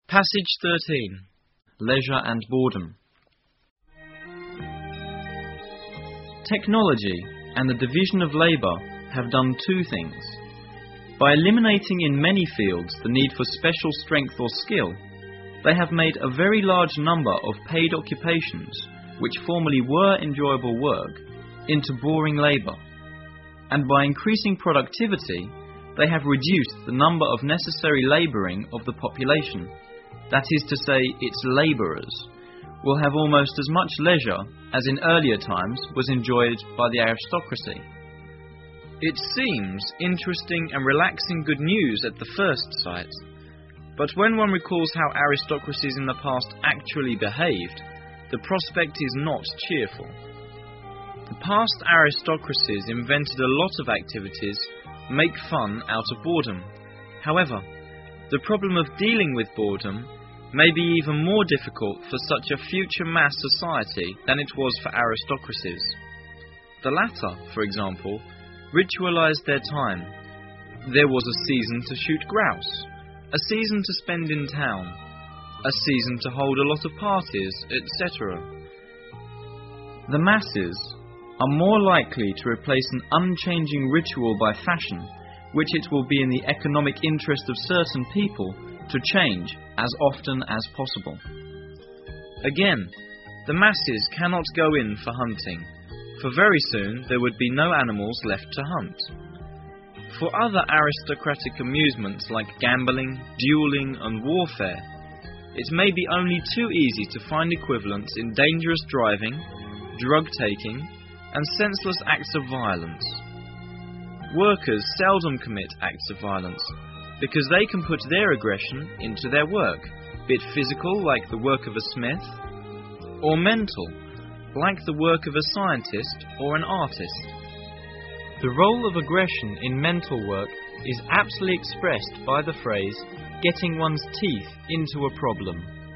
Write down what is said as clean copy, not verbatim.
Passage 13. Leisure and Boredom. Technology and the division of labour have done two things. By eliminating in many fields the need for special strength or skill, they have made a very large number of paid occupations, which formerly were enjoyable work, into boring labour. And by increasing productivity, they have reduced the number of necessary labouring of the population. That is to say, its labourers will have almost as much leisure as in earlier times was enjoyed by the aristocracy. It seems interesting and relaxing good news at the first sight, but when one recalls how aristocracies in the past actually behaved, the prospect is not cheerful. The past aristocracies invented a lot of activities to make fun out of boredom. However, the problem of dealing with boredom may be even more difficult for such a future mass society than it was for aristocracies. The latter, for example, ritualized their time. There was a season to shoot grouse, a season to spend in town, a season to hold a lot of parties, etc. The masses are more likely to replace an unchanging ritual by fashion, which it will be in the economic interest of certain people to change as often as possible. Again, the masses cannot go in for hunting, for very soon there would be no animals left to hunt. For other aristocratic amusements like gambling, dueling and warfare, it may be only too easy to find equivalents in dangerous driving, drug-taking and senseless acts of violence. Workers seldom commit acts of violence because they can put their aggression into their work, be it physical like the work of a smith, or mental like the work of a scientist or an artist. The role of aggression in mental work is aptly expressed by the phrase, getting one's teeth into a problem.